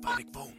waar ik woon.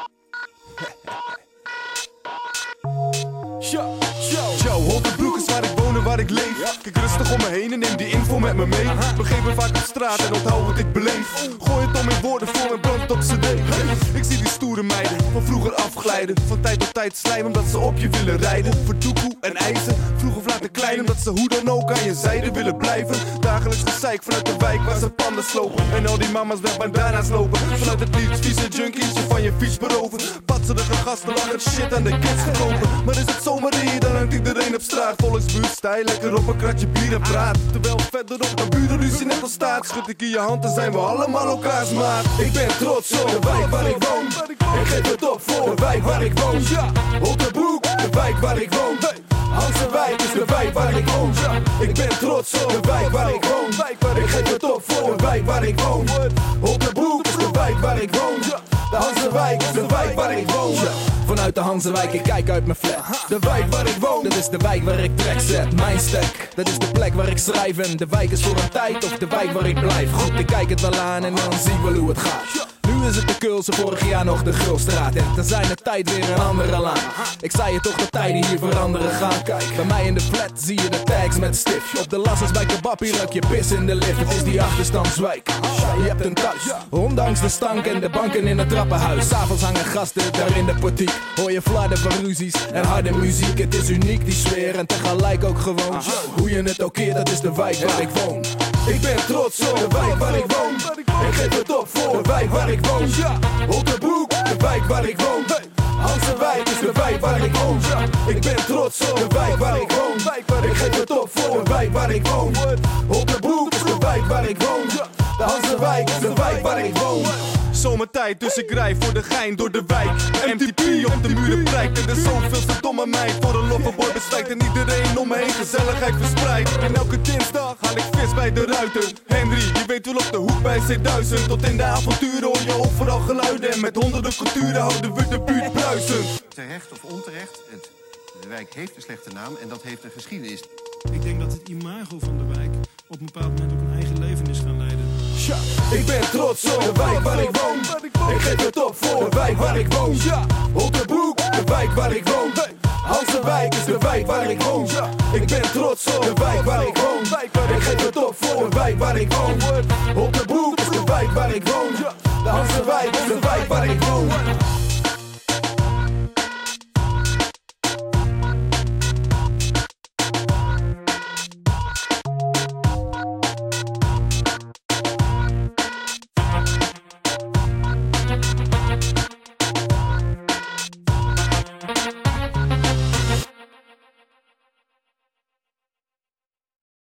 Yo, Holtenbroek is waar ik woon en waar ik leef. Kijk rustig om me heen en neem die info met me mee. Begeef me vaak op straat en onthoud wat ik beleef. Gooi het om in woorden voor mijn brand op cd. Ik zie die stoere meiden van vroeger afglijden. Van tijd tot tijd slijmen omdat ze op je willen rijden. Voor doekoe en ijzer, vroeg of laat te klein. Omdat ze hoe dan ook aan je zijde willen blijven. Dagelijks gezeik vanuit de wijk waar ze panden slopen. En al die mama's met bandana's lopen. Vanuit het niets vieze junkies je van je fiets beroven. Patserige gasten lachen shit aan de kids gelopen. Maar is het zomaar hier, dan hangt iedereen op straat. Volksbuurtstijl, lekker op een kratje bier en praat. Terwijl verderop mijn burenruzie net al staat. Schud ik in je hand, dan zijn we allemaal elkaars maat. Ik ben trots op de wijk waar ik woon. Ik geef het op voor de wijk waar ik woon. Holtenbroek, de wijk waar ik woon. Hansenwijk is de wijk waar ik woon. Ik ben trots op de wijk waar ik woon. Ik geef het op voor de wijk waar ik woon. Holtenbroek is de wijk waar ik woon. De Hansenwijk is de wijk waar ik woon. Vanuit de Hansenwijk, ik kijk uit mijn flat. De wijk waar ik woon, dat is de wijk waar ik trek zet. Mijn stek, dat is de plek waar ik schrijf. En de wijk is voor een tijd of de wijk waar ik blijf. Goed, ik kijk het wel aan en dan zien we hoe het gaat. Nu is het de Keulse, vorig jaar nog de Gulstraat. En ten zijn de tijd weer een andere laan. Ik zei je toch dat tijden hier veranderen gaan. Kijk, bij mij in de flat zie je de tags met stift. Op de lassers bij kebab, hier ruik je pis in de lift. Het is die achterstandswijk, je hebt een thuis. Ondanks de stank en de banken in het trappenhuis. S'avonds hangen gasten daar in de portiek. Hoor je flarden van ruzies en harde muziek. Het is uniek die sfeer en tegelijk ook gewoon. Hoe je het ook keert, dat is de wijk waar ik woon. Ik ben trots op de wijk waar ik woon. Ik geef het op voor de wijk waar ik woon. Holtenbroek, de wijk waar ik woon. Hansenwijk is de wijk waar ik woon. Ik ben trots op de wijk waar ik woon. Ik geef het op voor de wijk waar ik woon. Holtenbroek is de wijk waar ik woon. De Hansenwijk is de wijk waar ik woon. Zomertijd, dus ik rij voor de gein door de wijk. MTP op de muren prijkt en de zoveelste domme meid voor een loffenbord bestrijkt. En iedereen om me heen gezelligheid verspreidt. En elke dinsdag haal ik vis bij de ruiten. Henry, je weet wel op de hoek bij C1000. Tot in de avonturen hoor je overal geluiden. En met honderden culturen houden we de buurt bruisend. Terecht of onterecht, de wijk heeft een slechte naam en dat heeft een geschiedenis. Ik denk dat het imago van de wijk op een bepaald moment ook een eigen leven is gaan leiden. Ik ben trots op de wijk waar ik woon. Ik geef het op voor de wijk waar ik woon. Holtenbroek, de wijk waar ik woon. Hansenwijk is de wijk waar ik woon. Ik ben trots op de wijk waar ik woon. Ik geef het op voor de wijk waar ik woon. Holtenbroek is de wijk waar ik woon.